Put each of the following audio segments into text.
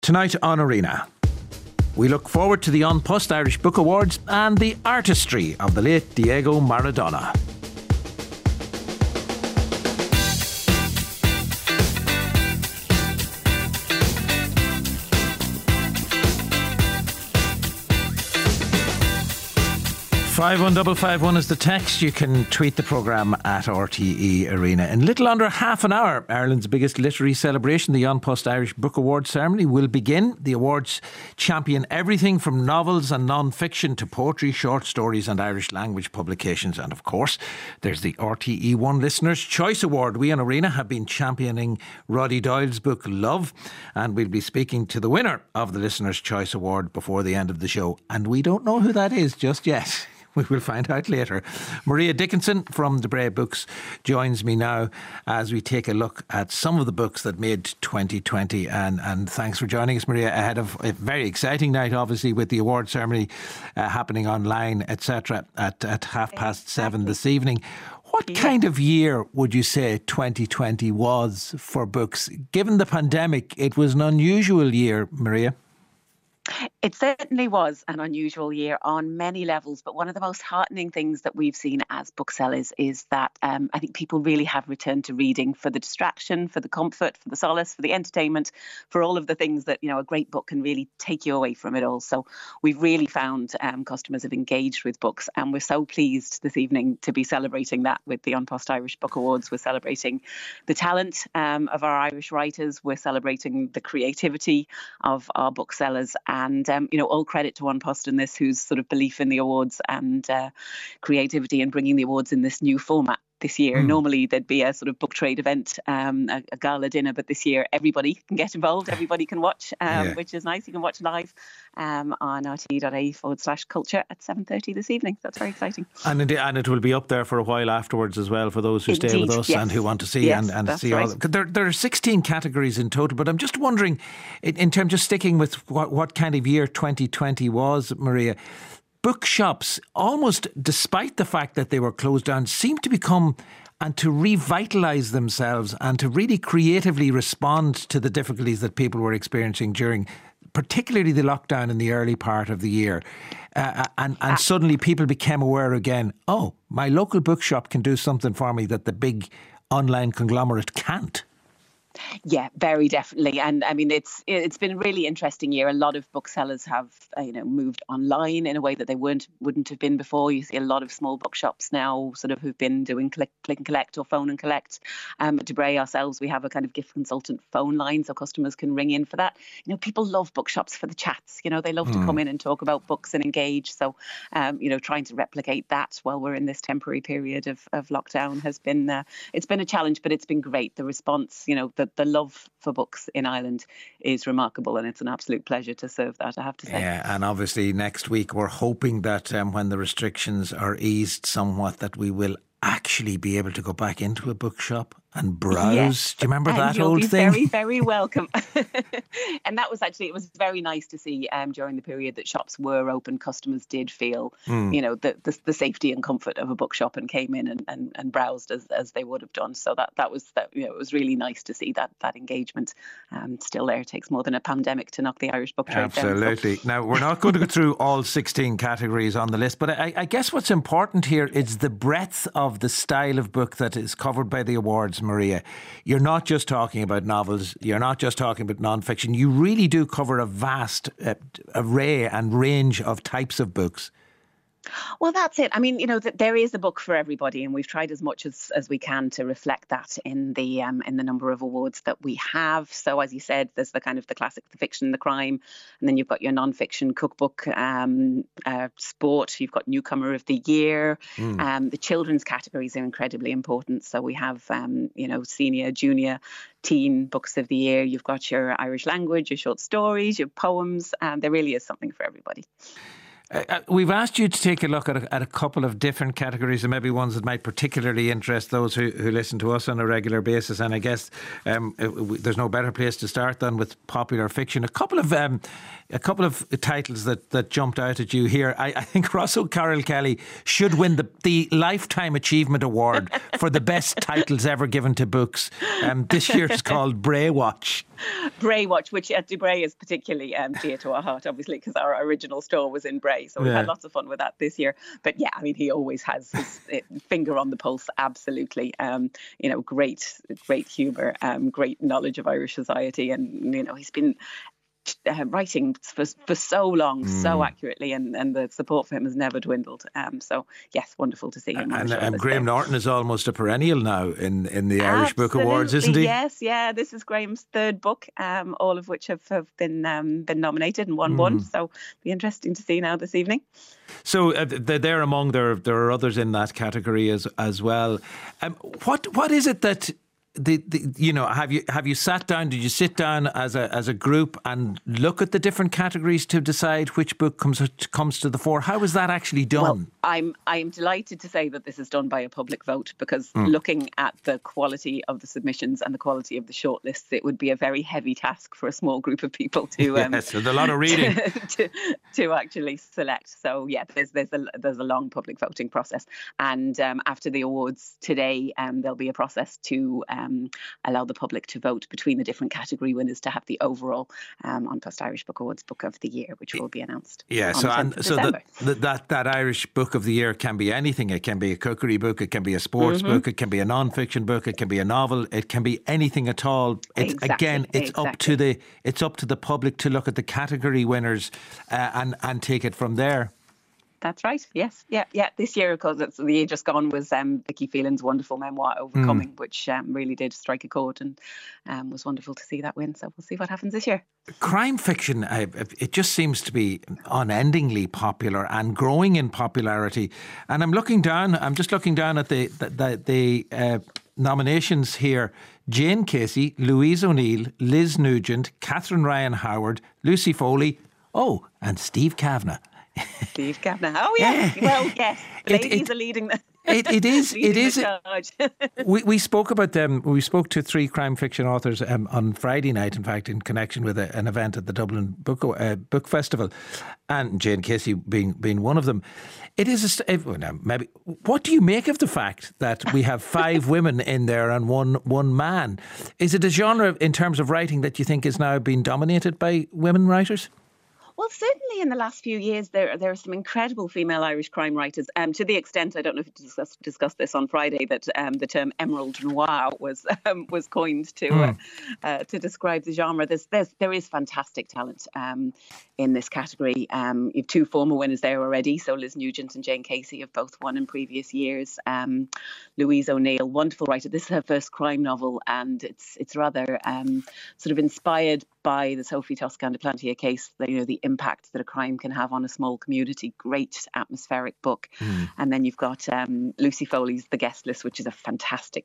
Tonight on Arena, we look forward to the An Post Irish Book Awards and the artistry of the late Diego Maradona. Five one double 51 is the text. You can tweet the programme at RTE Arena. In little under half an hour, Ireland's biggest literary celebration, the An Post Irish Book Awards ceremony, will begin. The awards champion everything from novels and non-fiction to poetry, short stories and Irish language publications. And of course, there's the RTE1 Listener's Choice Award. We on Arena have been championing Roddy Doyle's book Love, and we'll be speaking to the winner of the Listener's Choice Award before the end of the show. And we don't know who that is just yet. We will find out later. Maria Dickinson from the Bray Books joins me now as we take a look at some of the books that made 2020. And thanks for joining us, Maria, ahead of a very exciting night, obviously, with the award ceremony happening online, etc., at 7:30 this evening. What kind of year would you say 2020 was for books? Given the pandemic, it was an unusual year, Maria. It certainly was an unusual year on many levels, but one of the most heartening things that we've seen as booksellers is that I think people really have returned to reading for the distraction, for the comfort, for the solace, for the entertainment, for all of the things that, a great book can really take you away from it all. So we've really found customers have engaged with books, and we're so pleased this evening to be celebrating that with the An Post Irish Book Awards. We're celebrating the talent of our Irish writers. We're celebrating the creativity of our booksellers. And, all credit to An Post in this, whose sort of belief in the awards and creativity and bringing the awards in this new format this year. Normally there'd be a sort of book trade event, a gala dinner, but this year everybody can get involved, everybody can watch, which is nice. You can watch live on rte.ie/culture at 7:30 this evening. That's very exciting. And it will be up there for a while afterwards as well for those who stay with us and who want to see and see all. There are 16 categories in total, but I'm just wondering, in terms of sticking with what kind of year 2020 was, Maria, bookshops, almost despite the fact that they were closed down, seem to become and to revitalise themselves and to really creatively respond to the difficulties that people were experiencing during particularly the lockdown in the early part of the year. And suddenly people became aware again, oh, my local bookshop can do something for me that the big online conglomerate can't. Yeah, very definitely. And I mean, it's been a really interesting year. A lot of booksellers have, moved online in a way that they wouldn't have been before. You see a lot of small bookshops now sort of who've been doing click and collect or phone and collect. At Bray ourselves, we have a kind of gift consultant phone line so customers can ring in for that. People love bookshops for the chats. They love to come in and talk about books and engage. So, trying to replicate that while we're in this temporary period of lockdown has been, it's been a challenge, but it's been great. The response, the love for books in Ireland is remarkable, and it's an absolute pleasure to serve that, I have to say. Yeah, and obviously next week we're hoping that when the restrictions are eased somewhat, that we will actually be able to go back into a bookshop and browse. Yes. Do you remember that you'll old be thing? Very, very welcome. And that was actually, it was very nice to see during the period that shops were open, customers did feel, the safety and comfort of a bookshop and came in and browsed as they would have done. So that was it was really nice to see that engagement still there. It takes more than a pandemic to knock the Irish book trade down. Absolutely. So. Now, we're not going to go through all 16 categories on the list, but I guess what's important here is the breadth of the style of book that is covered by the awards, Maria. You're not just talking about novels, you're not just talking about non-fiction. You really do cover a vast array and range of types of books. Well, that's it. I mean, there is a book for everybody, and we've tried as much as we can to reflect that in the number of awards that we have. So, as you said, there's the kind of the classic, the fiction, the crime, and then you've got your non-fiction, cookbook, sport. You've got newcomer of the year. The children's categories are incredibly important. So we have, senior, junior, teen books of the year. You've got your Irish language, your short stories, your poems. There really is something for everybody. We've asked you to take a look at a couple of different categories and maybe ones that might particularly interest those who listen to us on a regular basis. And I guess there's no better place to start than with popular fiction. A couple of titles that jumped out at you here. I think Ross O'Carroll Kelly should win the Lifetime Achievement Award for the best titles ever given to books. This year it's called Braywatch. Braywatch, which at Bray is particularly dear to our heart, obviously, because our original store was in Bray. So we've had lots of fun with that this year. But yeah, I mean, he always has his finger on the pulse, absolutely. Great humour, great knowledge of Irish society. And, he's been writing for so long, so accurately, and the support for him has never dwindled. So yes, wonderful to see him. And Graham Norton is almost a perennial now in the Irish Book Awards, isn't he? Yes, yeah. This is Graham's third book, all of which have been nominated and won one. So it'll be interesting to see now this evening. So they're among there are others in that category as well. What is it that have you sat down? Did you sit down as a group and look at the different categories to decide which book comes to the fore? How is that actually done? Well, I'm delighted to say that this is done by a public vote, because looking at the quality of the submissions and the quality of the shortlists, it would be a very heavy task for a small group of people to yes, there's a lot of reading to actually select. So yeah, there's a long public voting process, and after the awards today, there'll be a process to allow the public to vote between the different category winners to have the overall An Post Irish Book Awards Book of the Year, which will be announced. Yeah, so that Irish Book of the Year can be anything. It can be a cookery book, it can be a sports book, it can be a non-fiction book, it can be a novel, it can be anything at all. It's up to the public to look at the category winners and take it from there. That's right. Yes. Yeah. This year, of course, the year just gone was Vicky Phelan's wonderful memoir, Overcoming, which really did strike a chord and was wonderful to see that win. So we'll see what happens this year. Crime fiction, it just seems to be unendingly popular and growing in popularity. And I'm just looking down at the nominations here. Jane Casey, Louise O'Neill, Liz Nugent, Catherine Ryan Howard, Lucy Foley, and Steve Kavanagh. Steve Kavanagh. Oh, yeah. Well, yes. The ladies are leading the It is. charge. We spoke about them. We spoke to 3 crime fiction authors on Friday night, in fact, in connection with an event at the Dublin Book Festival, and Jane Casey being one of them. It is maybe. What do you make of the fact that we have 5 women in there and one man? Is it a genre in terms of writing that you think is now being dominated by women writers? Well, certainly in the last few years, there are some incredible female Irish crime writers. To the extent, I don't know if you discussed this on Friday, that the term emerald noir was coined to describe the genre. There is fantastic talent in this category. You have 2 former winners there already. So Liz Nugent and Jane Casey have both won in previous years. Louise O'Neill, wonderful writer. This is her first crime novel, and it's rather sort of inspired by the Sophie Toscan de Plantier case, the impact that a crime can have on a small community. Great atmospheric book. And then you've got Lucy Foley's The Guest List, which is a fantastic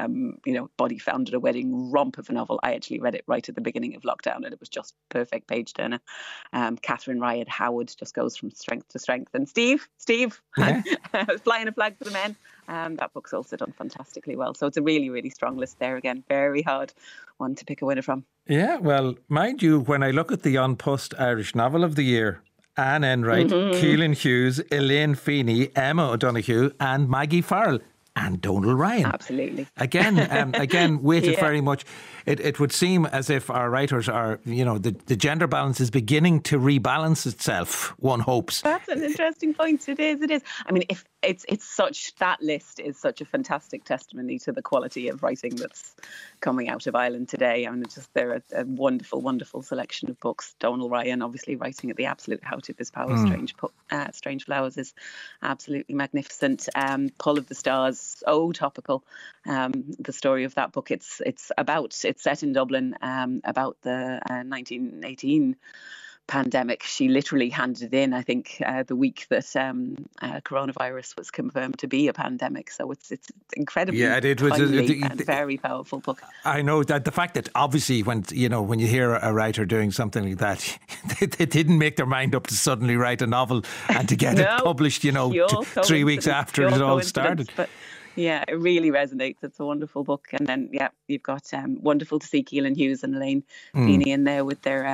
body found at a wedding romp of a novel. I actually read it right at the beginning of lockdown, and it was just perfect page turner. Catherine Ryan Howard just goes from strength to strength. And Steve, yeah. Flying a Flag for the Men. That book's also done fantastically well. So it's a really, really strong list there. Again, very hard one to pick a winner from. Yeah, well, mind you, when I look at the An Post Irish Novel of the Year, Anne Enright, Keelan Hughes, Elaine Feeney, Emma O'Donoghue and Maggie Farrell. And Donal Ryan. Absolutely. Again, weighted very much. It would seem as if our writers are, the gender balance is beginning to rebalance itself, one hopes. That's an interesting point. It is. I mean, if that list is such a fantastic testimony to the quality of writing that's coming out of Ireland today. I mean, they're a wonderful, wonderful selection of books. Donal Ryan, obviously writing at the absolute height of his power. Strange Flowers is absolutely magnificent. Pull of the Stars, topical. The story of that book, it's set in Dublin, about the 1918 pandemic. She literally handed it in, I think, the week that coronavirus was confirmed to be a pandemic. So it's incredibly timely and very powerful book. I know that the fact that obviously when you hear a writer doing something like that, they didn't make their mind up to suddenly write a novel and to get it published, 3 weeks after it all started. But yeah, it really resonates. It's a wonderful book. And then, you've got wonderful to see Keelan Hughes and Elaine Feeney in there with their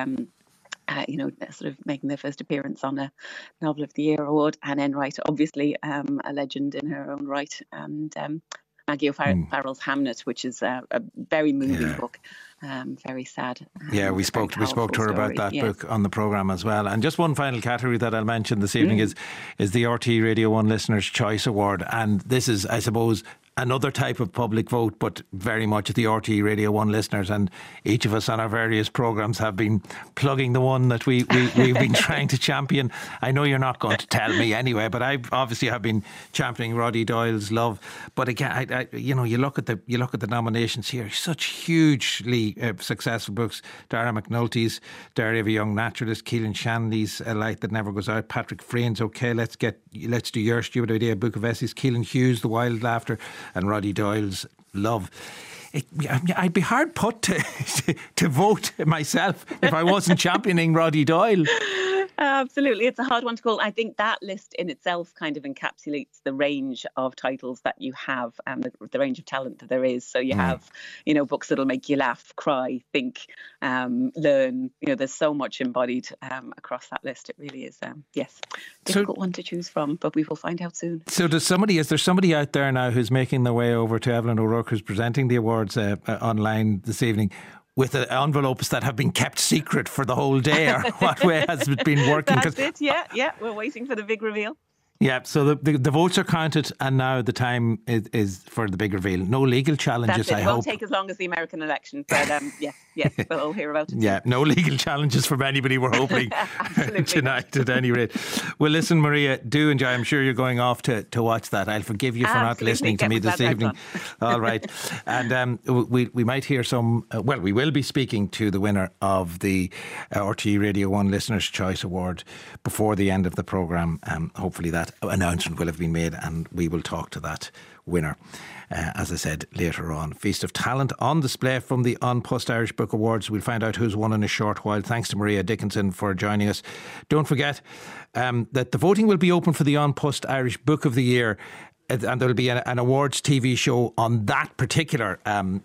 sort of making their first appearance on a Novel of the Year award. And Anne Wright, obviously a legend in her own right, and Maggie O'Farrell's Hamnet, which is a very moving book, very sad. We spoke to her about that book on the programme as well. And just one final category that I'll mention this evening is the RTE Radio 1 Listeners' Choice Award. And this is, I suppose, another type of public vote, but very much the RTE Radio 1 listeners, and each of us on our various programmes have been plugging the one that we've been trying to champion. I know you're not going to tell me anyway, but I obviously have been championing Roddy Doyle's Love. But again, you look at the nominations here, such hugely successful books. Dara McNulty's Diary of a Young Naturalist, Keelan Shanley's A Light That Never Goes Out, Patrick Freyne's OK, Let's Do Your Stupid Idea, Book of Essays, Keelan Hughes' The Wild Laughter, and Roddy Doyle's Love. I'd be hard put to vote myself if I wasn't championing Roddy Doyle. Absolutely. It's a hard one to call. I think that list in itself kind of encapsulates the range of titles that you have and the range of talent that there is. So you have, books that'll make you laugh, cry, think, learn. There's so much embodied across that list. It really is, difficult one to choose from, but we will find out soon. So is there somebody out there now who's making their way over to Evelyn O'Rourke, who's presenting the awards online this evening, with envelopes that have been kept secret for the whole day, or what way has it been working? That's it, yeah. We're waiting for the big reveal. Yeah, so the votes are counted, and now the time is for the big reveal. No legal challenges, I hope. It won't take as long as the American election, but yes, we'll all hear about it. Yeah, no legal challenges from anybody, we're hoping, tonight at any rate. Well, listen, Maria, do enjoy. I'm sure you're going off to watch that. I'll forgive you for not listening to me this evening. All right. And we might hear we will be speaking to the winner of the RTE Radio 1 Listeners' Choice Award before the end of the programme. Hopefully that announcement will have been made and we will talk to that winner, as I said, later on. Feast of Talent on display from the An Post Irish Book Awards. We'll find out who's won in a short while. Thanks to Maria Dickinson for joining us. Don't forget that the voting will be open for the An Post Irish Book of the Year, and there will be an awards TV show on that particular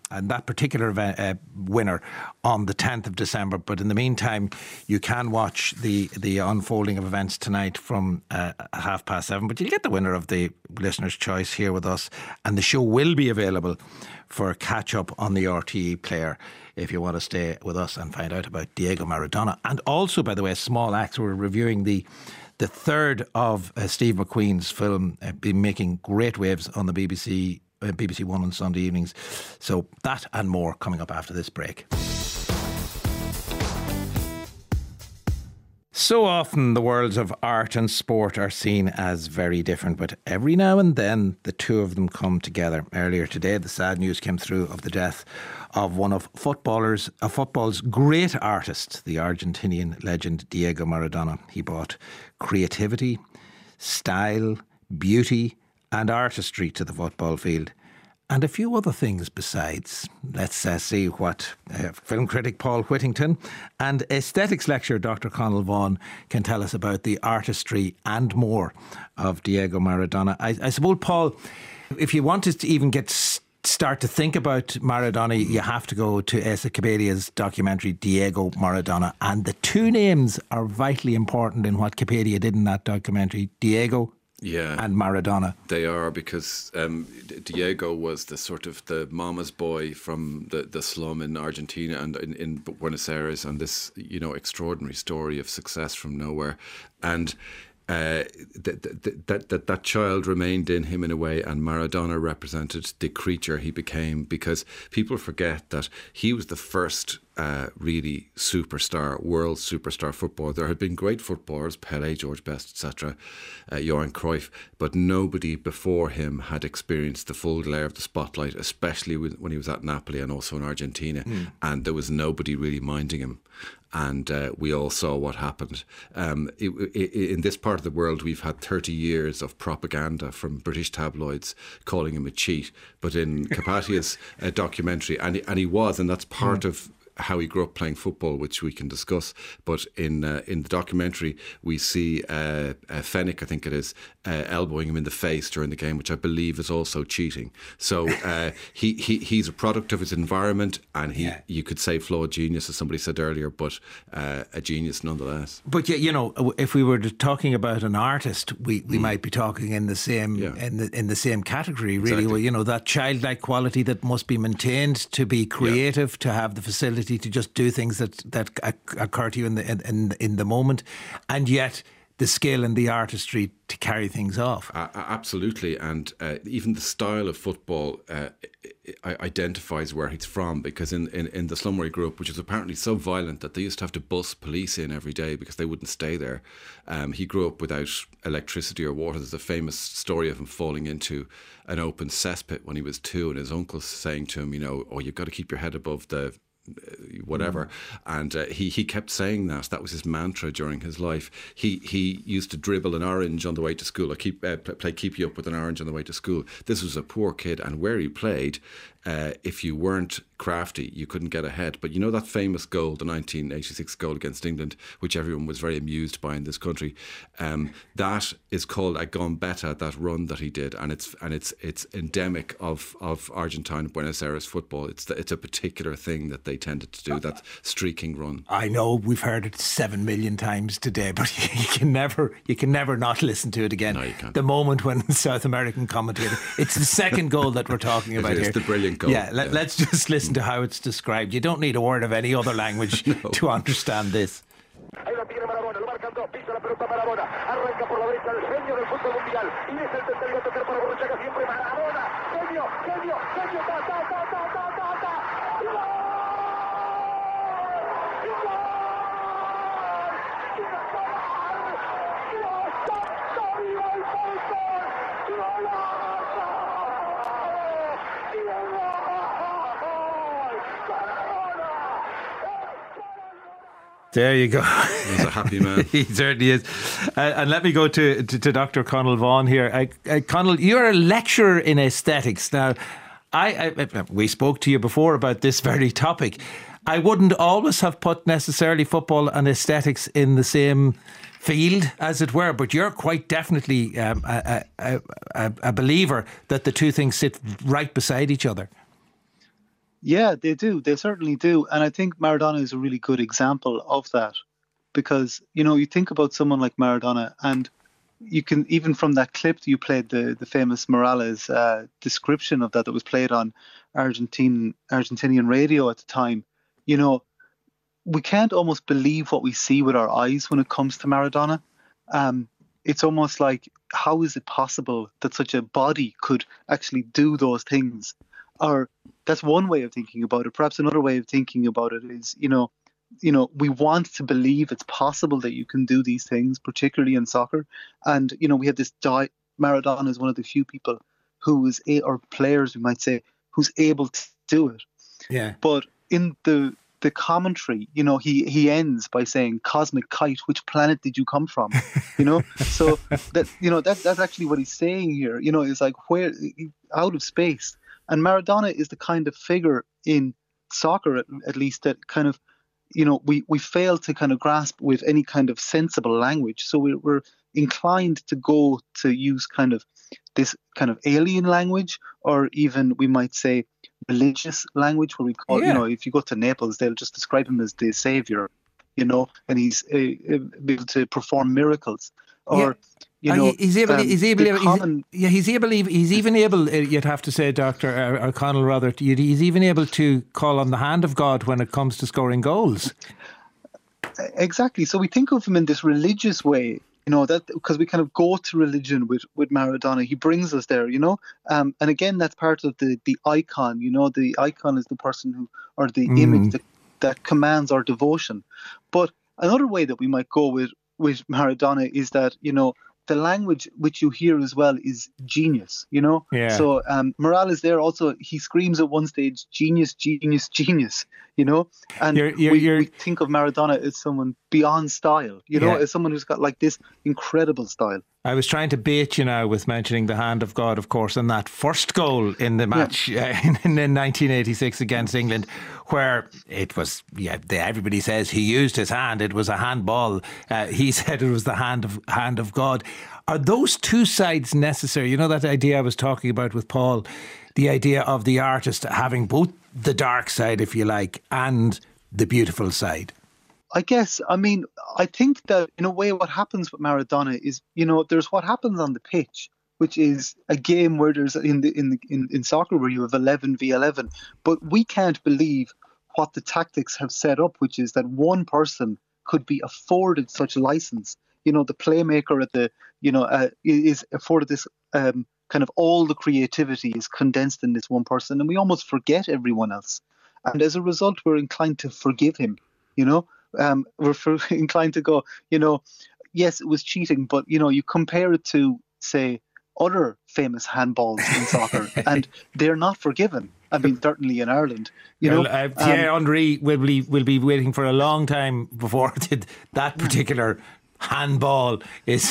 winner on the 10th of December. But in the meantime, you can watch the unfolding of events tonight from 7:30. But you'll get the winner of the Listener's Choice here with us, and the show will be available for catch up on the RTE player if you want to stay with us and find out about Diego Maradona. And also, by the way, Small Axe, we're reviewing the third of Steve McQueen's film, been making great waves on the BBC One on Sunday evenings. So that and more coming up after this break. So often the worlds of art and sport are seen as very different, but every now and then the two of them come together. Earlier today, the sad news came through of the death of one of football's great artists, the Argentinian legend Diego Maradona. He brought creativity, style, beauty and artistry to the football field, and a few other things besides. Let's see what film critic Paul Whittington and aesthetics lecturer Dr. Conal Vaughan can tell us about the artistry and more of Diego Maradona. I suppose, Paul, if you wanted to even start to think about Maradona, you have to go to Asa Capadia's documentary Diego Maradona, and the two names are vitally important in what Capadia did in that documentary, Diego and Maradona. They are, because Diego was the sort of the mama's boy from the slum in Argentina and in Buenos Aires, and this extraordinary story of success from nowhere, and that child remained in him in a way, and Maradona represented the creature he became, because people forget that he was the first really world superstar football. There had been great footballers, Pelé, George Best, etc., Johan Cruyff, but nobody before him had experienced the full glare of the spotlight, especially when he was at Napoli and also in Argentina, and there was nobody really minding him. And we all saw what happened. In this part of the world, we've had 30 years of propaganda from British tabloids calling him a cheat. But in Capatia's documentary, and he was, and that's part of how he grew up playing football, which we can discuss. But in the documentary, we see Fenwick, I think it is, elbowing him in the face during the game, which I believe is also cheating. So he's a product of his environment, and you could say flawed genius, as somebody said earlier, but a genius nonetheless. But if we were talking about an artist, we might be talking in the same in the same category, really. Exactly. Well, that childlike quality that must be maintained to be creative, to have the facility to just do things that occur to you in the moment, and yet the skill and the artistry to carry things off. Absolutely, and even the style of football identifies where he's from, because in the slum where he grew up, which is apparently so violent that they used to have to bus police in every day because they wouldn't stay there. He grew up without electricity or water. There's a famous story of him falling into an open cesspit when he was 2, and his uncle saying to him, you've got to keep your head above the whatever, and he kept saying that was his mantra during his life. He used to dribble an orange on the way to school, or play keep you up with an orange on the way to school. This was a poor kid, and where he played, if you weren't crafty, you couldn't get ahead. But that famous goal, the 1986 goal against England, which everyone was very amused by in this country, that is called a gambetta, that run that he did, and it's endemic of Argentine Buenos Aires football. It's a particular thing that they tended to do, that streaking run. I know we've heard it 7 million times today, but you can never not listen to it again. No, you can't. The moment when South American commentator, it's the second goal that we're talking about here. It's the brilliant goal. Yeah, let's just listen to how it's described. You don't need a word of any other language to understand this. Ahí la tiene Maradona, lo marcan dos, pisa la pelota Maradona, arranca por la derecha el genio del fútbol mundial, y es el tercero a tocar para Borruchaga, siempre Maradona, genio, ta, There you go. He's a happy man. He certainly is. And let me go to Dr. Conall Vaughan here. Conall, you're a lecturer in aesthetics. Now, we spoke to you before about this very topic. I wouldn't always have put necessarily football and aesthetics in the same field, as it were, but you're quite definitely a believer that the two things sit right beside each other. Yeah, they do. They certainly do. And I think Maradona is a really good example of that, because, you think about someone like Maradona, and you can, even from that clip that you played, the famous Morales description of that was played on Argentinian radio at the time, we can't almost believe what we see with our eyes when it comes to Maradona. It's almost like, how is it possible that such a body could actually do those things? Or that's one way of thinking about it. Perhaps another way of thinking about it is, we want to believe it's possible that you can do these things, particularly in soccer. And, we have this Maradona is one of the few people or players, we might say, who's able to do it. Yeah. But in the commentary, he ends by saying, "Cosmic kite, which planet did you come from?" So that's actually what he's saying here. It's like, where, out of space. And Maradona is the kind of figure in soccer, at least, that kind of, we fail to kind of grasp with any kind of sensible language. So we're inclined to go to use kind of this kind of alien language, or even we might say religious language, where we call, if you go to Naples, they'll just describe him as the savior, and he's able to perform miracles. Or he's even able. You'd have to say, Dr. O'Connell, rather. He's even able to call on the hand of God when it comes to scoring goals. Exactly. So we think of him in this religious way, that because we kind of go to religion with Maradona. He brings us there, and again, that's part of the icon. The icon is the person who, or the image, that commands our devotion. But another way that we might go with Maradona is that, the language which you hear as well is genius, Yeah. So Morales there also, he screams at one stage, genius, genius, genius, and we think of Maradona as someone beyond style, as someone who's got like this incredible style. I was trying to bait you now with mentioning the hand of God, of course, and that first goal in the match in 1986 against England, where it was, everybody says he used his hand. It was a handball. He said it was the hand of God. Are those two sides necessary? That idea I was talking about with Paul, the idea of the artist having both the dark side, if you like, and the beautiful side. I guess, I think that in a way what happens with Maradona is, there's what happens on the pitch, which is a game where there's in soccer where you have 11 v 11, but we can't believe what the tactics have set up, which is that one person could be afforded such license. The playmaker at the, is afforded this kind of all the creativity is condensed in this one person, and we almost forget everyone else. And as a result, we're inclined to forgive him, we're inclined to go, yes, it was cheating, but, you compare it to, say, other famous handballs in soccer, and they're not forgiven. Certainly in Ireland, Thierry Henry will be waiting for a long time before that particular handball is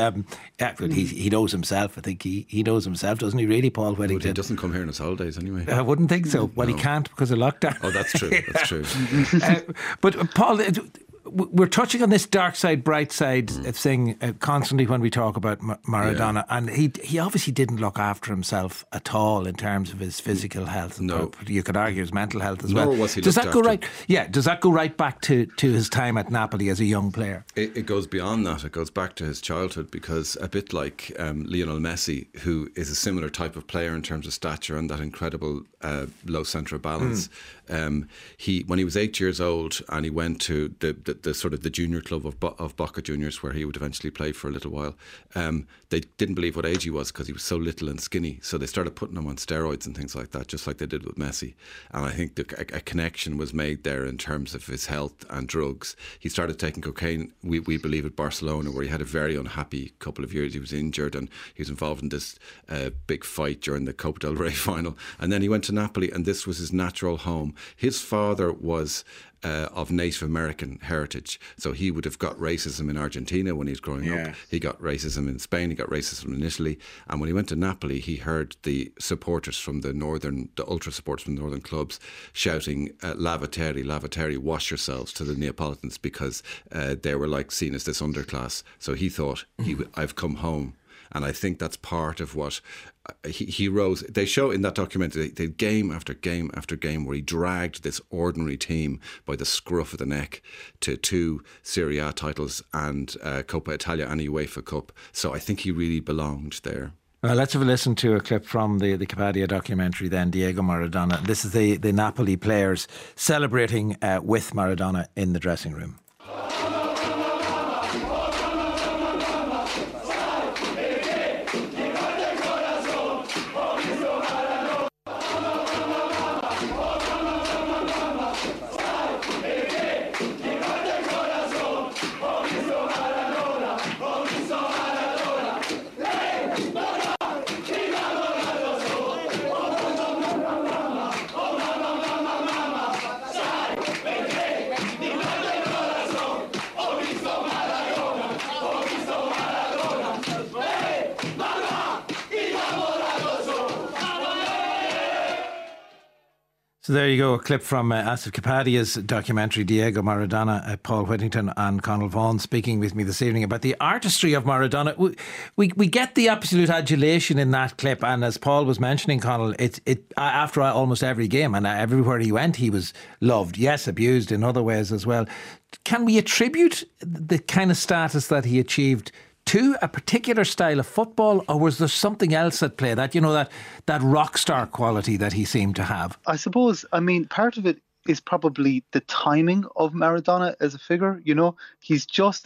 he knows himself. I think he knows himself, doesn't he, really, Paul Whittington? But he doesn't come here on his holidays anyway. I wouldn't think so. Well, no. He can't because of lockdown. Oh, that's true. That's true. But Paul, we're touching on this dark side, bright side thing constantly when we talk about Maradona, and he obviously didn't look after himself at all in terms of his physical health. No, you could argue his mental health as well. Nor was he does that go after. right? Yeah, does that go right back to his time at Napoli as a young player? It goes beyond that. It goes back to his childhood, because a bit like Lionel Messi, who is a similar type of player in terms of stature and that incredible low centre of balance. When he was 8 years old and he went to the sort of the junior club of Boca Juniors, where he would eventually play for a little while, they didn't believe what age he was because he was so little and skinny, so they started putting him on steroids and things like that, just like they did with Messi. And I think a connection was made there in terms of his health and drugs. He started taking cocaine, we believe, at Barcelona, where he had a very unhappy couple of years. He was injured and he was involved in this big fight during the Copa del Rey final, and then he went to Napoli, and this was his natural home. His father was of Native American heritage, so he would have got racism in Argentina when he was growing up. He got racism in Spain, he got racism in Italy, and when he went to Napoli, he heard the supporters from the ultra supporters from the northern clubs shouting "Lavaterri, Lavaterri, wash yourselves" to the Neapolitans, because they were like seen as this underclass. So he thought, I've come home. And I think that's part of what he rose. They show in that documentary, they game after game after game, where he dragged this ordinary team by the scruff of the neck to 2 Serie A titles and Coppa Italia and UEFA Cup. So I think he really belonged there. Well, let's have a listen to a clip from the Capadia documentary then, Diego Maradona. This is the Napoli players celebrating with Maradona in the dressing room. So there you go, a clip from Asif Kapadia's documentary Diego Maradona. Paul Whittington and Conal Vaughan speaking with me this evening about the artistry of Maradona. We get the absolute adulation in that clip, and as Paul was mentioning, Conal, it after almost every game and everywhere he went, he was loved. Yes, abused in other ways as well. Can we attribute the kind of status that he achieved to a particular style of football, or was there something else at play, that, that rock star quality that he seemed to have? I suppose, part of it is probably the timing of Maradona as a figure. He's just,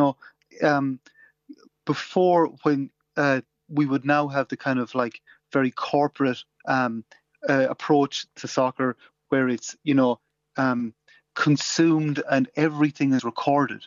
before when we would now have the kind of like very corporate approach to soccer, where it's, consumed and everything is recorded,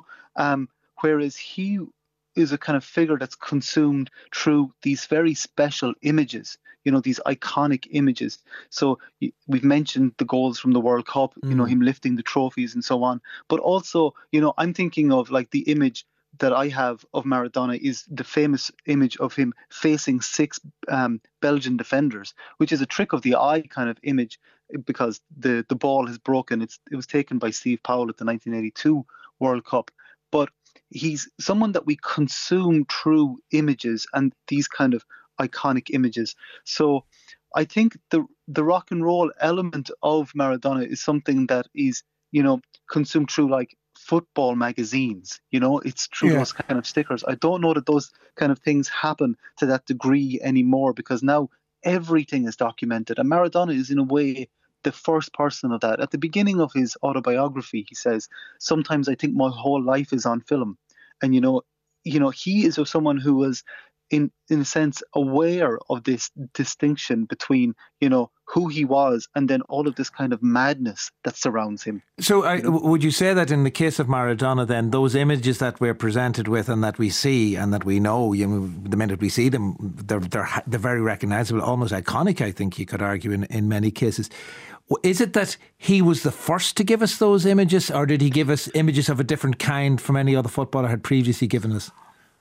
whereas he is a kind of figure that's consumed through these very special images, these iconic images. So we've mentioned the goals from the World Cup, him lifting the trophies and so on. But also, I'm thinking of like the image that I have of Maradona is the famous image of him facing 6 Belgian defenders, which is a trick of the eye kind of image because the ball has broken. It was taken by Steve Powell at the 1982 World Cup. But he's someone that we consume through images and these kind of iconic images. So I think the rock and roll element of Maradona is something that is, consumed through like football magazines, it's through those kind of stickers. I don't know that those kind of things happen to that degree anymore because now everything is documented. And Maradona is in a way the first person of that. At the beginning of his autobiography, he says, sometimes I think my whole life is on film. And, he is someone who was in a sense aware of this distinction between, who he was and then all of this kind of madness that surrounds him. So would you say that in the case of Maradona then, those images that we're presented with and that we see and that we know, the minute we see them, they're very recognisable, almost iconic, I think you could argue in many cases. Is it that he was the first to give us those images, or did he give us images of a different kind from any other footballer had previously given us?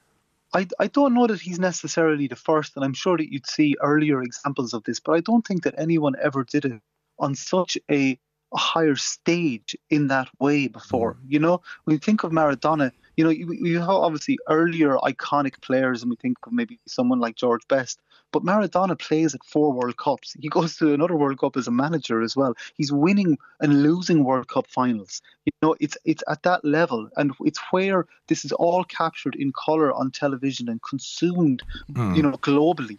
I don't know that he's necessarily the first, and I'm sure that you'd see earlier examples of this, but I don't think that anyone ever did it on such a higher stage in that way before. When you think of Maradona, you have obviously earlier iconic players, and we think of maybe someone like George Best, but Maradona plays at 4 World Cups. He goes to another World Cup as a manager as well. He's winning and losing World Cup finals. It's at that level, and it's where this is all captured in colour on television and consumed, globally.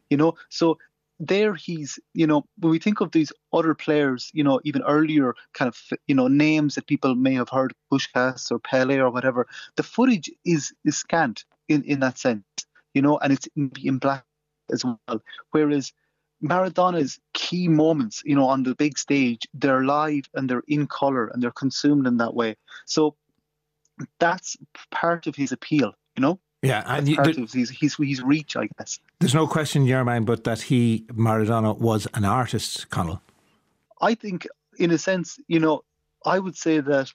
So there he's, when we think of these other players, even earlier kind of, names that people may have heard, Puskas or Pele or whatever, the footage is scant in that sense, and it's in black as well. Whereas Maradona's key moments, on the big stage, they're live and they're in colour and they're consumed in that way. So that's part of his appeal, Yeah, and part of his reach, I guess. There's no question in your mind, but that Maradona was an artist, Conal. I think, in a sense, I would say that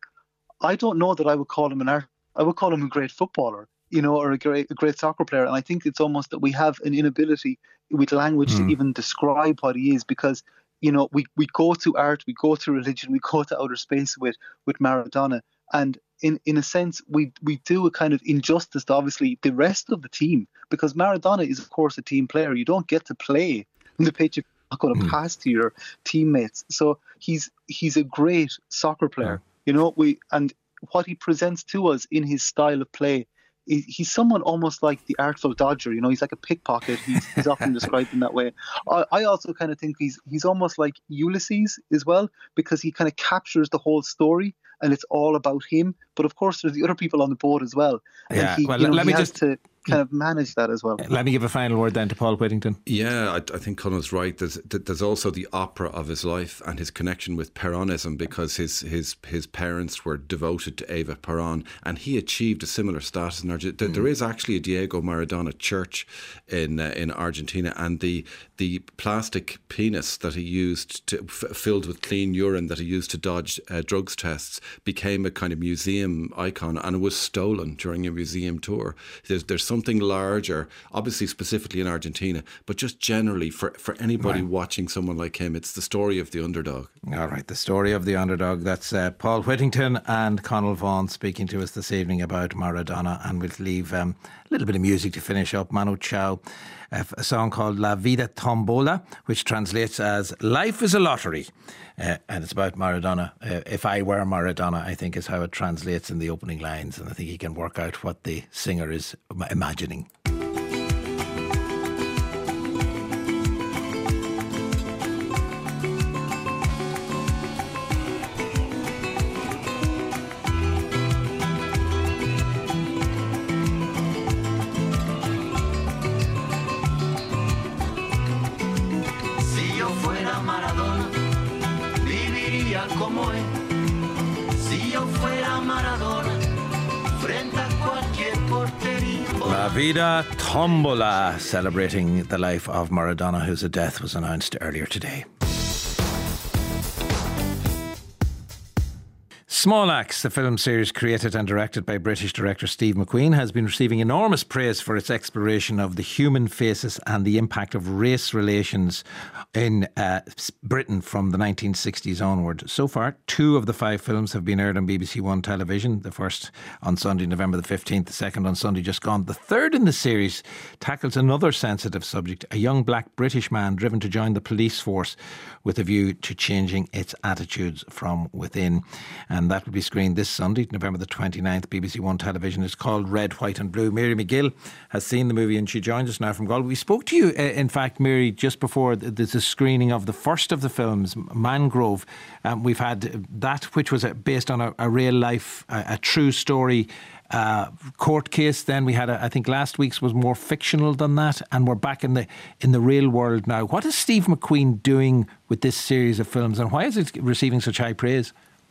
I don't know that I would call him an artist. I would call him a great footballer, or a great soccer player. And I think it's almost that we have an inability with language to even describe what he is, because we go to art, we go to religion, we go to outer space with Maradona, and in a sense, we do a kind of injustice to obviously the rest of the team, because Maradona is, of course, a team player. You don't get to play on the pitch if you're not going to pass to your teammates. So he's a great soccer player, and what he presents to us in his style of play, he's someone almost like the Artful Dodger. He's like a pickpocket. He's often described in that way. I also kind of think he's almost like Ulysses as well, because he kind of captures the whole story and it's all about him. But of course, there's the other people on the board as well. Yeah. And he has to kind of manage that as well. Let me give a final word then to Paul Whittington. Yeah, I think Conal's right. There's also the opera of his life and his connection with Peronism, because his parents were devoted to Eva Peron, and he achieved a similar status in Argentina. There is actually a Diego Maradona church in Argentina, and the plastic penis that he used filled with clean urine that he used to dodge drugs tests became a kind of museum icon, and it was stolen during a museum tour. There's something larger, obviously specifically in Argentina, but just generally for anybody watching someone like him, it's the story of the underdog. All right, the story of the underdog. That's Paul Whittington and Conal Vaughan speaking to us this evening about Maradona, and we'll leave a little bit of music to finish up. Manu Chao, a song called La Vida Tombola, which translates as Life is a Lottery, and it's about Maradona. If I were Maradona, I think is how it translates in the opening lines, and I think you can work out what the singer is imagining. Como él, La Vida Tombola, celebrating the life of Maradona, whose death was announced earlier today. Small Axe, the film series created and directed by British director Steve McQueen, has been receiving enormous praise for its exploration of the human faces and the impact of race relations in Britain from the 1960s onward. So far, 2 of the 5 films have been aired on BBC One television. The first on Sunday, November the 15th, the second on Sunday just gone. The third in the series tackles another sensitive subject, a young black British man driven to join the police force with a view to changing its attitudes from within. And that will be screened this Sunday, November the 29th, BBC One television. It's called Red, White and Blue. Mary McGill has seen the movie and she joins us now from Galway. We spoke to you, in fact, Mary, just before there's a screening of the first of the films, Mangrove. We've had that, which was based on a real life, a true story court case. Then we had, I think last week's was more fictional than that, and we're back in the real world now. What is Steve McQueen doing with this series of films, and why is it receiving such high praise?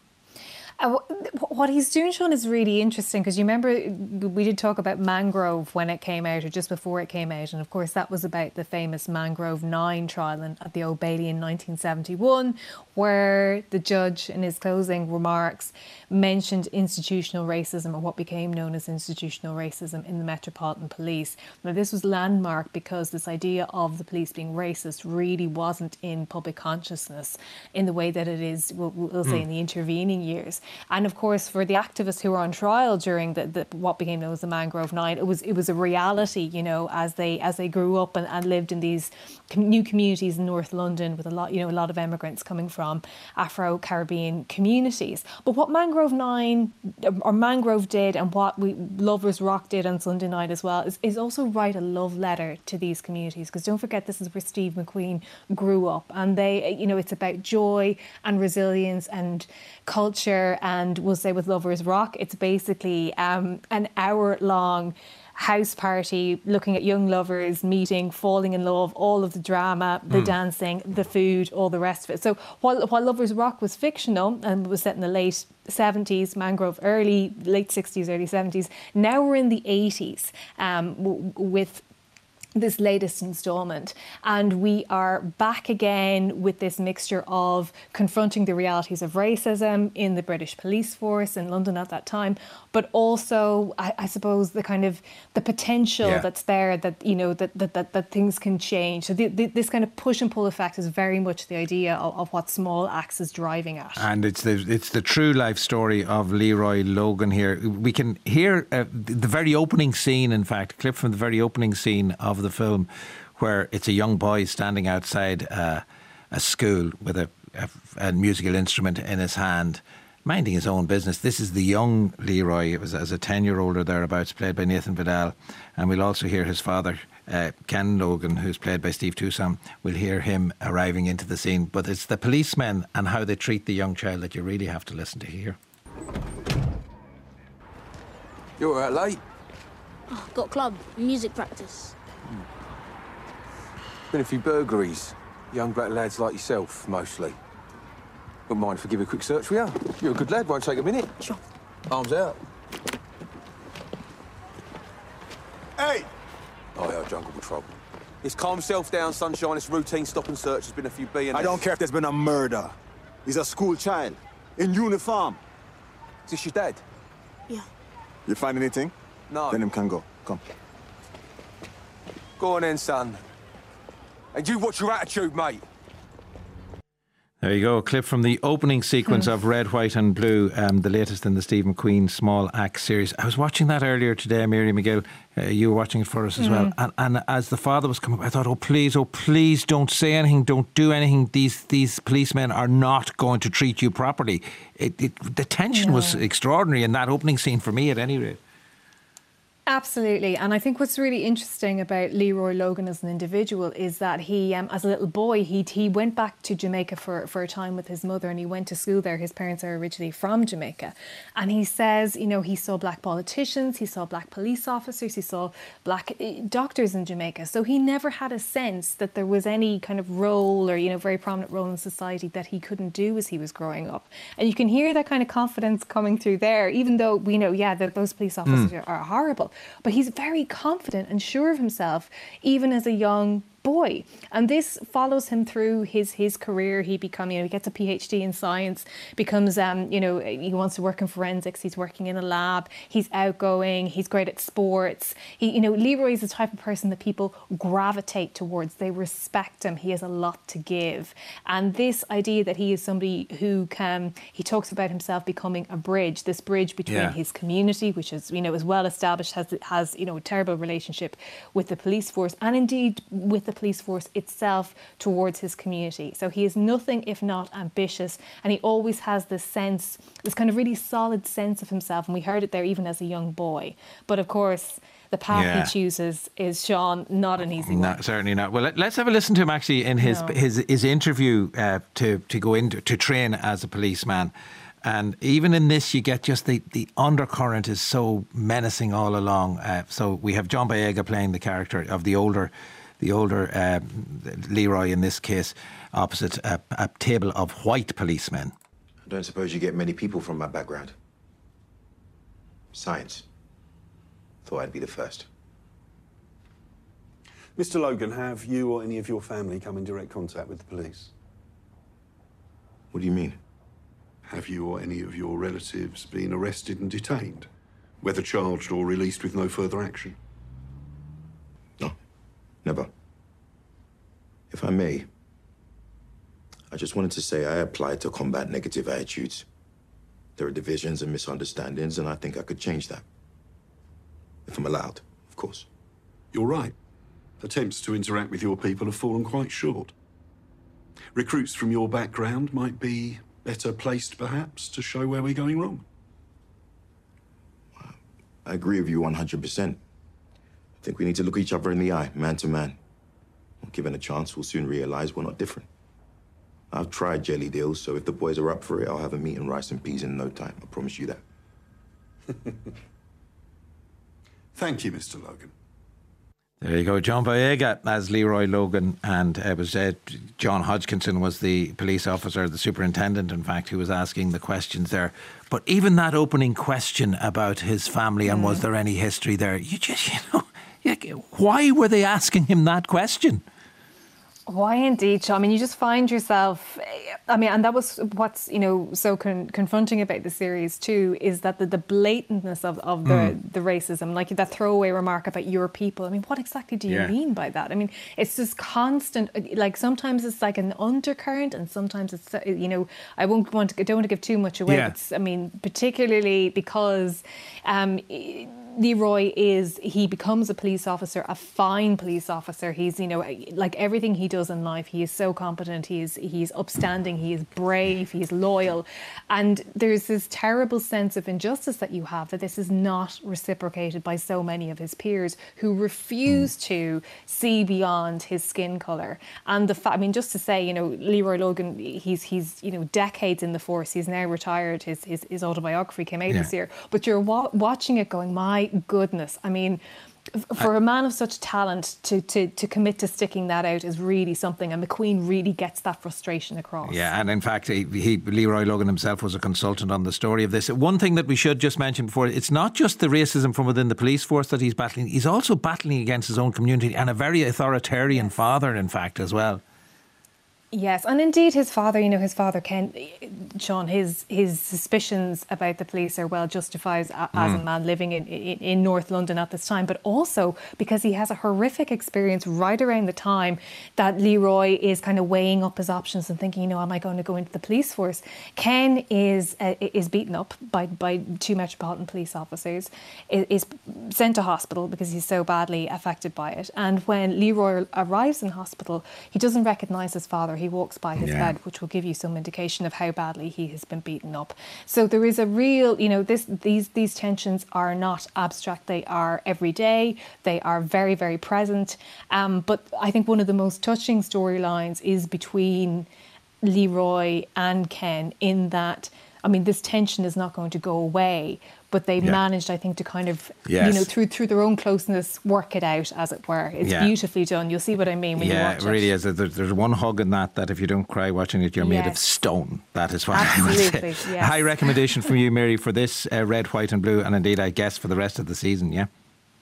What he's doing, Sean, is really interesting, because you remember we did talk about Mangrove when it came out, or just before it came out, and of course that was about the famous Mangrove 9 trial at the Old Bailey in 1971, where the judge in his closing remarks mentioned institutional racism, or what became known as institutional racism in the Metropolitan Police. Now this was landmark because this idea of the police being racist really wasn't in public consciousness in the way that it is, we'll say, in the intervening years. And of course, for the activists who were on trial during the what became known as the Mangrove 9, it was a reality, you know, as they grew up and lived in these new communities in North London with a lot of immigrants coming from Afro-Caribbean communities. But what Mangrove 9 or Mangrove did, and what Lovers Rock did on Sunday night as well, is also write a love letter to these communities, because don't forget, this is where Steve McQueen grew up, and it's about joy and resilience and culture. And we'll say with Lovers Rock, it's basically an hour-long house party looking at young lovers meeting, falling in love, all of the drama, the dancing, the food, all the rest of it. So while Lovers Rock was fictional and was set in the late 70s, Mangrove late 60s, early 70s, now we're in the 80s with this latest instalment, and we are back again with this mixture of confronting the realities of racism in the British police force in London at that time, but also I suppose the kind of the potential that's there, that that things can change. So this kind of push and pull effect is very much the idea of what Small Axe is driving at. And it's the true life story of Leroy Logan here. We can hear the very opening scene, in fact, a clip from the very opening scene of the film, where it's a young boy standing outside a school with a musical instrument in his hand, minding his own business. This is the young Leroy. It was as a 10-year-old or thereabouts, played by Nathan Vidal. And we'll also hear his father, Ken Logan, who's played by Steve Toussaint. We'll hear him arriving into the scene. But it's the policemen and how they treat the young child that you really have to listen to here. You're out late. Oh, got club, music practice. Been a few burglaries. Young black lads like yourself, mostly. Wouldn't mind if I give you a quick search for you. You're a good lad, won't take a minute. Sure. Arms out. Hey! Oh, yeah, Jungle Patrol. It's calm yourself down, sunshine. It's routine stop and search. There's been a few B&S. I don't care if there's been a murder. He's a school child. In uniform. Is this your dad? Yeah. You find anything? No. Then him can go. Come. Go on then, son. And you watch your attitude, mate. There you go, a clip from the opening sequence of Red, White and Blue, the latest in the Steve McQueen Small Axe series. I was watching that earlier today, Mary McGill. You were watching it for us as well. And as the father was coming up, I thought, oh please don't say anything, don't do anything. These policemen are not going to treat you properly. The tension was extraordinary in that opening scene, for me at any rate. Absolutely. And I think what's really interesting about Leroy Logan as an individual is that he, as a little boy, he went back to Jamaica for a time with his mother, and he went to school there. His parents are originally from Jamaica. And he says, he saw black politicians, he saw black police officers, he saw black doctors in Jamaica. So he never had a sense that there was any kind of role or, very prominent role in society that he couldn't do as he was growing up. And you can hear that kind of confidence coming through there, even though we know, that those police officers are horrible. but he's very confident and sure of himself, even as a young boy. And this follows him through his career. He gets a PhD in science, becomes, he wants to work in forensics. He's working in a lab. He's outgoing. He's great at sports. Leroy is the type of person that people gravitate towards. They respect him. He has a lot to give. And this idea that he is somebody who he talks about himself becoming a bridge, this bridge between his community, which is, is well established, has a terrible relationship with the police force, and indeed with the police force itself towards his community. So he is nothing if not ambitious, and he always has this kind of really solid sense of himself, and we heard it there even as a young boy. But of course, the path he chooses is, Sean, not an easy one. Certainly not. Well, let's have a listen to him actually in his interview to go into to train as a policeman. And even in this, you get just the undercurrent is so menacing all along. So we have John Boyega playing the character of the older Leroy in this case, opposite a table of white policemen. I don't suppose you get many people from my background. Science. Thought I'd be the first. Mr. Logan, have you or any of your family come in direct contact with the police? What do you mean? Have you or any of your relatives been arrested and detained, whether charged or released with no further action? No, never. If I may, I just wanted to say I applied to combat negative attitudes. There are divisions and misunderstandings, and I think I could change that. If I'm allowed, of course. You're right. Attempts to interact with your people have fallen quite short. Recruits from your background might be better placed, perhaps, to show where we're going wrong. I agree with you 100%. I think we need to look each other in the eye, man to man. Given a chance, we'll soon realize we're not different. I've tried jelly deals, so if the boys are up for it, I'll have a meat and rice and peas in no time. I promise you that. Thank you, Mr. Logan. There you go, John Boyega as Leroy Logan, and it was John Hodgkinson was the police officer, the superintendent, in fact, who was asking the questions there. But even that opening question about his family and was there any history there, you just, why were they asking him that question? Why indeed, Sean? I mean, you just find yourself, and that was what's, so confronting about the series too, is that the blatantness of the racism, like that throwaway remark about your people. I mean, what exactly do you mean by that? I mean, it's just constant, like sometimes it's like an undercurrent and sometimes it's, I don't want to give too much away. Yeah. But, particularly because Leroy he becomes a police officer, a fine police officer. He's, like everything he does in life, he is so competent, he's upstanding, he is brave, he's loyal. And there's this terrible sense of injustice that you have, that this is not reciprocated by so many of his peers who refuse to see beyond his skin colour. And just to say, Leroy Logan, he's decades in the force. He's now retired. His autobiography came out this year. But you're watching it going, my goodness. I mean, for a man of such talent to commit to sticking that out is really something, and McQueen really gets that frustration across. Yeah, and in fact, Leroy Logan himself was a consultant on the story of this. One thing that we should just mention before, it's not just the racism from within the police force that he's battling, he's also battling against his own community and a very authoritarian father, in fact, as well. Yes, and indeed his father, Ken, Sean, his suspicions about the police are well justified as a man living in North London at this time, but also because he has a horrific experience right around the time that Leroy is kind of weighing up his options and thinking, am I going to go into the police force? Ken is beaten up by two Metropolitan Police officers, is sent to hospital because he's so badly affected by it. And when Leroy arrives in hospital, he doesn't recognise his father. He walks by his bed, which will give you some indication of how badly he has been beaten up. So there is a real, these tensions are not abstract. They are everyday. They are very, very present. But I think one of the most touching storylines is between Leroy and Ken, in that, this tension is not going to go away, but they've managed, I think, to kind of, through their own closeness, work it out, as it were. It's beautifully done. You'll see what I mean when you watch it. Yeah, it really is. There's one hug in that if you don't cry watching it, you're made of stone. That is what I would say. Yes. High recommendation from you, Mary, for this Red, White and Blue, and indeed, I guess, for the rest of the season, yeah?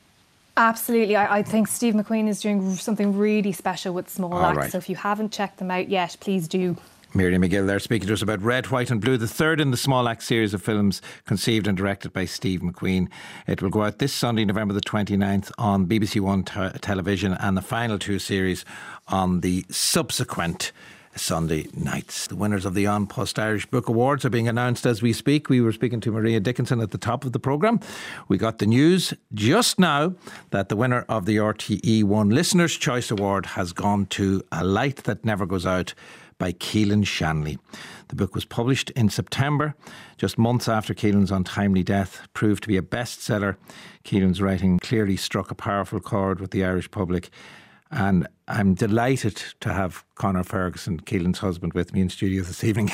Absolutely. I think Steve McQueen is doing something really special with Small Axe. Right. So if you haven't checked them out yet, please do. Miriam McGill there speaking to us about Red, White and Blue, the third in the Small Axe series of films conceived and directed by Steve McQueen. It will go out this Sunday, November the 29th on BBC One television, and the final two series on the subsequent Sunday nights. The winners of the An Post Irish Book Awards are being announced as we speak. We were speaking to Maria Dickinson at the top of the programme. We got the news just now that the winner of the RTE1 Listener's Choice Award has gone to A Light That Never Goes Out by Keelan Shanley. The book was published in September, just months after Keelan's untimely death proved to be a bestseller. Keelan's writing clearly struck a powerful chord with the Irish public. And I'm delighted to have Conor Ferguson, Keelan's husband, with me in studio this evening.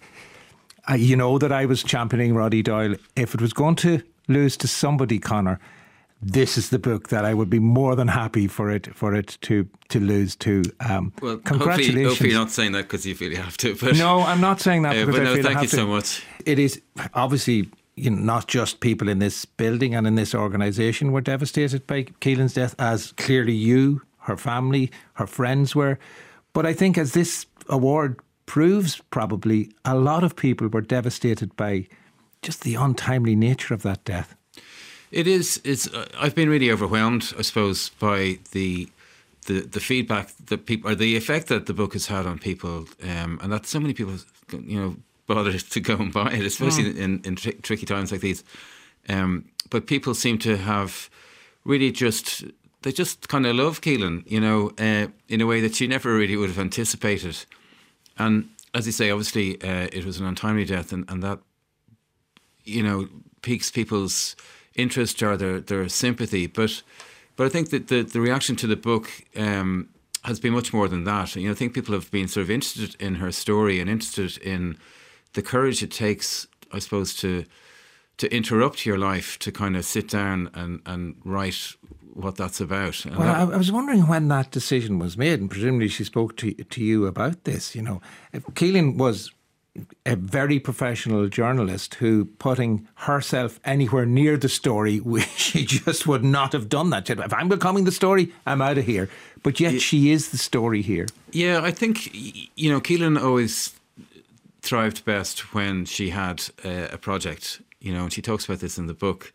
You know that I was championing Roddy Doyle. If it was going to lose to somebody, Conor, this is the book that I would be more than happy for it to lose to. Well, congratulations. Hopefully you're not saying that because you feel you have to. But no, I'm not saying that because but I feel thank I have you to. so much. It is obviously, you know, not just people in this building and in this organisation were devastated by Keelan's death, as clearly you, her family, her friends were. But I think, as this award proves, probably a lot of people were devastated by just the untimely nature of that death. It is. I've been really overwhelmed, I suppose, by the feedback that people, or the effect that the book has had on people, and that so many people, you know, bothered to go and buy it, especially in tricky times like these. But people seem to have really they just kind of love Keelan, you know, in a way that you never really would have anticipated. And as you say, obviously, it was an untimely death, and that, you know, piques people's interest or their sympathy. But I think that the reaction to the book has been much more than that. You know, I think people have been sort of interested in her story and interested in the courage it takes, I suppose, to interrupt your life, to kind of sit down and write what that's about. And well, I was wondering when that decision was made, and presumably she spoke to you about this. You know, Keelan was a very professional journalist who, putting herself anywhere near the story, she just would not have done that. If I'm becoming the story, I'm out of here. But yet she is the story here. Yeah, I think, you know, Keelan always thrived best when she had a project, you know, and she talks about this in the book.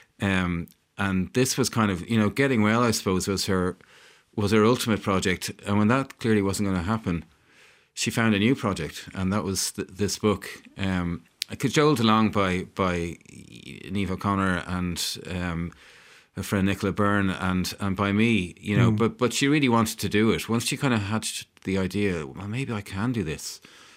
And this was kind of, you know, getting well, I suppose, was her ultimate project. And when that clearly wasn't going to happen, she found a new project, and that was this book, cajoled along by Niamh O'Connor and her friend Nicola Byrne and by me, you know. But she really wanted to do it. Once she kind of hatched the idea, well, maybe I can do this,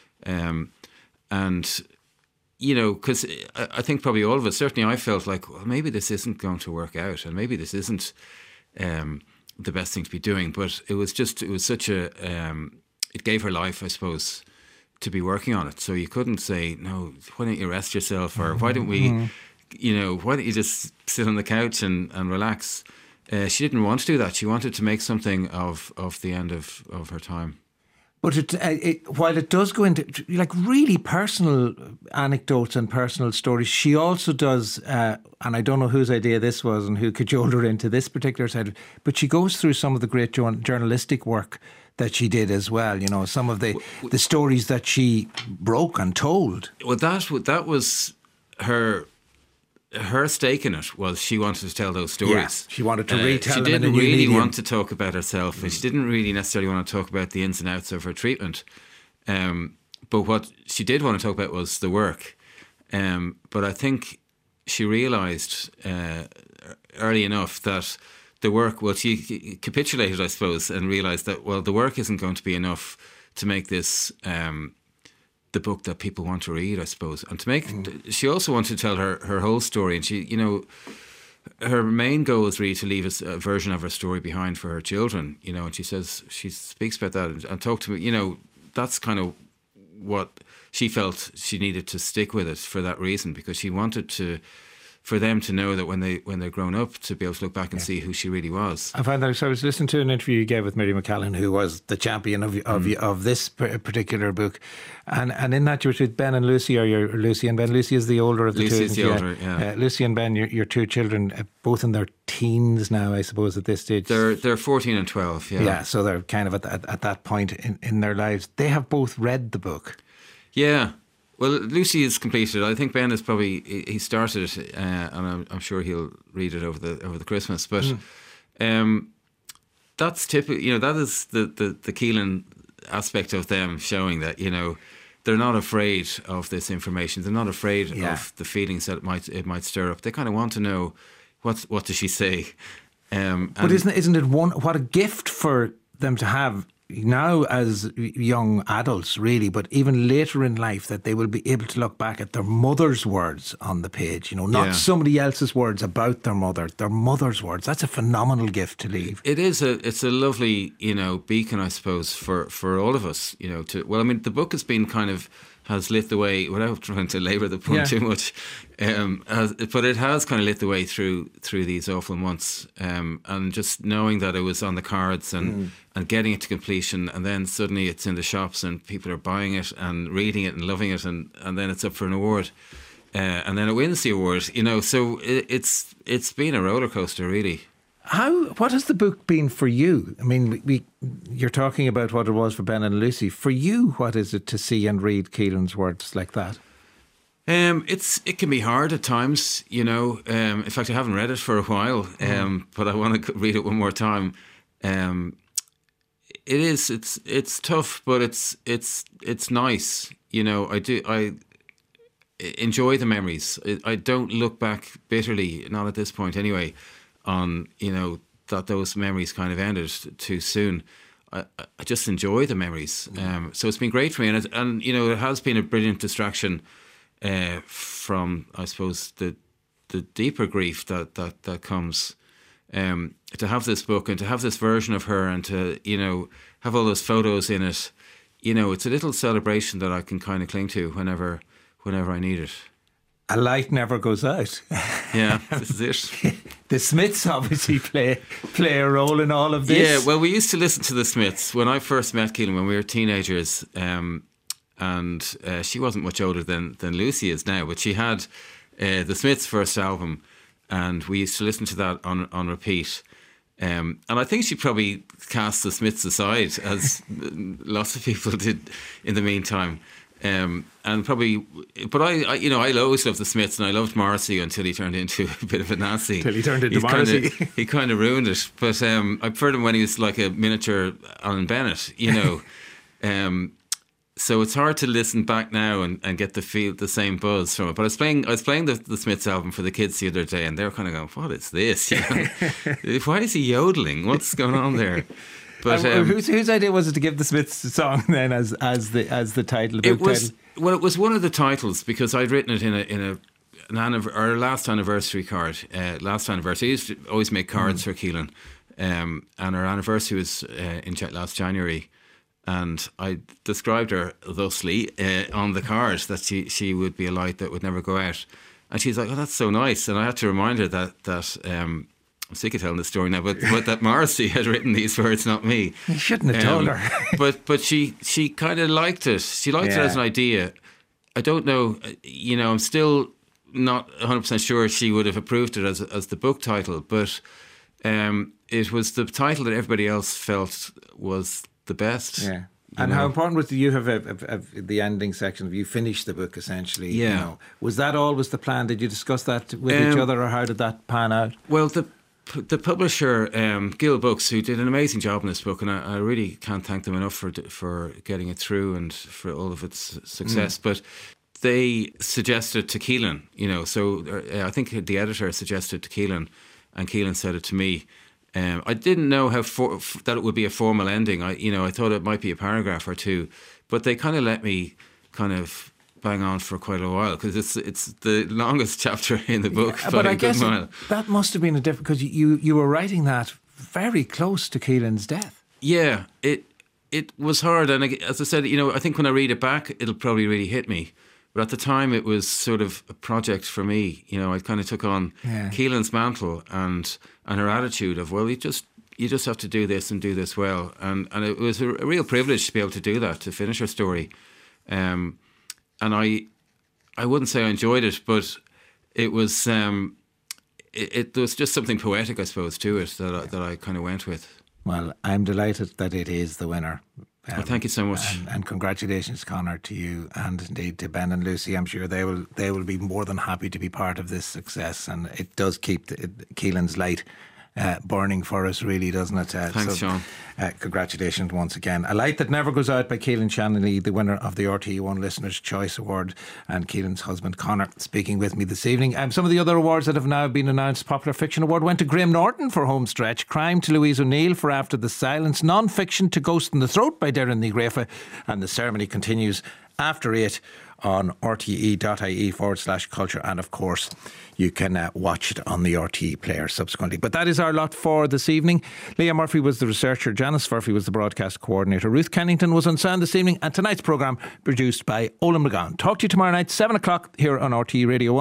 and you know, because I think probably all of us, certainly I felt like, well, maybe this isn't going to work out, and maybe this isn't the best thing to be doing. But it was such a it gave her life, I suppose, to be working on it. So you couldn't say, no, why don't you rest yourself? Or why don't we, you know, why don't you just sit on the couch and relax? She didn't want to do that. She wanted to make something of the end of her time. But while it does go into like really personal anecdotes and personal stories, she also does, and I don't know whose idea this was and who cajoled her into this particular side, but she goes through some of the great journalistic work that she did as well. You know, some of the stories that she broke and told. Well, that was her stake in it. Was she wanted to tell those stories? Yeah, she wanted to retell them. She didn't really want to talk about herself, and she didn't really necessarily want to talk about the ins and outs of her treatment. But what she did want to talk about was the work. But I think she realised early enough that the work, well, she capitulated, I suppose, and realised that, well, the work isn't going to be enough to make this the book that people want to read, I suppose. And to make, she also wanted to tell her whole story. And she, you know, her main goal is really to leave a version of her story behind for her children, you know, and she speaks about that and talked to me, you know, that's kind of what she felt she needed to stick with it for that reason, because she wanted to for them to know that when they're grown up, to be able to look back and see who she really was. I find that, so I was listening to an interview you gave with Mary McCallum, who was the champion of this particular book, and in that you were with Ben and Lucy, or Lucy and Ben. Lucy is the older of the two. Lucy's the older, yeah. Lucy and Ben, your two children, both in their teens now, I suppose, at this stage. They're 14 and 12, yeah. Yeah, so they're kind of at that point in their lives. They have both read the book. Yeah. Well, Lucy is completed. I think Ben is probably, he started it, and I'm sure he'll read it over the Christmas. But that's typical. That is the Keelan aspect of them, showing that they're not afraid of this information. They're not afraid of the feelings that it might stir up. They kind of want to know what does she say. But isn't it what a gift for them to have now as young adults, really, but even later in life, that they will be able to look back at their mother's words on the page, not somebody else's words about their mother's words. That's a phenomenal gift to leave. It's a lovely, beacon, I suppose, for all of us, the book has lit the way, without trying to labour the point too much, but it has kind of lit the way through these awful months, and just knowing that it was on the cards and getting it to completion, and then suddenly it's in the shops and people are buying it and reading it and loving it, and then it's up for an award, and then it wins the award, so it's been a roller coaster, really. What has the book been for you? I mean, you're talking about what it was for Ben and Lucy. For you, what is it to see and read Keelan's words like that? It can be hard at times, in fact, I haven't read it for a while, but I want to read it one more time. It's tough, but it's nice. I enjoy the memories. I don't look back bitterly, not at this point anyway, on that those memories kind of ended too soon. I just enjoy the memories. So it's been great for me, and it has been a brilliant distraction from, I suppose, the deeper grief that comes. To have this book and to have this version of her, and to have all those photos in it, it's a little celebration that I can kind of cling to whenever I need it. A light never goes out. Yeah, this is it. The Smiths obviously play a role in all of this. Yeah, well, we used to listen to the Smiths when I first met Keelan when we were teenagers, and she wasn't much older than Lucy is now, but she had the Smiths' first album, and we used to listen to that on repeat. And I think she probably cast the Smiths aside, as lots of people did in the meantime. And probably, but I always loved the Smiths, and I loved Morrissey until he turned into a bit of a Nazi. Until he turned into Morrissey. He kind of ruined it. But I preferred him when he was like a miniature Alan Bennett, So it's hard to listen back now and get the same buzz from it. But I was playing the Smiths album for the kids the other day, and they were kind of going, "What is this? Why is he yodeling? What's going on there?" But whose idea was it to give the Smiths song then as the title? It was one of the titles, because I'd written it in our last anniversary card. Last anniversary, I used to always make cards for Keelan, and our anniversary was in last January. And I described her thusly on the card, that she would be a light that would never go out. And she's like, "Oh, that's so nice." And I had to remind her that I'm sick of telling the story now, but that Morrissey had written these words, not me. You shouldn't have told her. but she kind of liked it. She liked it as an idea. I don't know, I'm still not 100% sure she would have approved it as the book title, but it was the title that everybody else felt was the best. Yeah. And how important was you have the ending section of you finished the book essentially? Yeah. Was that always the plan? Did you discuss that with each other, or how did that pan out? Well, the publisher, Gill Books, who did an amazing job in this book, and I really can't thank them enough for getting it through and for all of its success. But they suggested to Keelan, so I think the editor suggested to Keelan, and Keelan said it to me. I didn't know that it would be a formal ending. I thought it might be a paragraph or two, but they kind of let me kind of bang on for quite a while, because it's the longest chapter in the book. Yeah, but I guess that must have been a different, because you were writing that very close to Keelan's death. Yeah, it was hard, and as I said, I think when I read it back, it'll probably really hit me. But at the time, it was sort of a project for me. You know, I kind of took on Keelan's mantle and her attitude of, well, you just have to do this and do this well. And it was a real privilege to be able to do that, to finish her story. And I wouldn't say I enjoyed it, but it was there was just something poetic, I suppose, to it that I kind of went with. Well, I'm delighted that it is the winner. Well, thank you so much. And congratulations, Conor, to you and indeed to Ben and Lucy. I'm sure they will be more than happy to be part of this success, and it does keep Keelan's light burning for us, really, doesn't it? Thanks, Sean. Congratulations once again. A Light That Never Goes Out by Keelan Shanley, the winner of the RTE1 Listener's Choice Award, and Keelan's husband Conor speaking with me this evening. Some of the other awards that have now been announced: Popular Fiction Award went to Graham Norton for Homestretch, Crime to Louise O'Neill for After the Silence, Non-Fiction to Ghost in the Throat by Darren Nigrafa, and the ceremony continues after 8 on rte.ie/culture, and of course you can watch it on the RTE player subsequently. But that is our lot for this evening. Leah Murphy was the researcher, Janice Furphy was the broadcast coordinator, Ruth Kennington was on sound this evening, and tonight's programme produced by Ola McGowan. Talk to you tomorrow night 7 o'clock here on RTE Radio 1.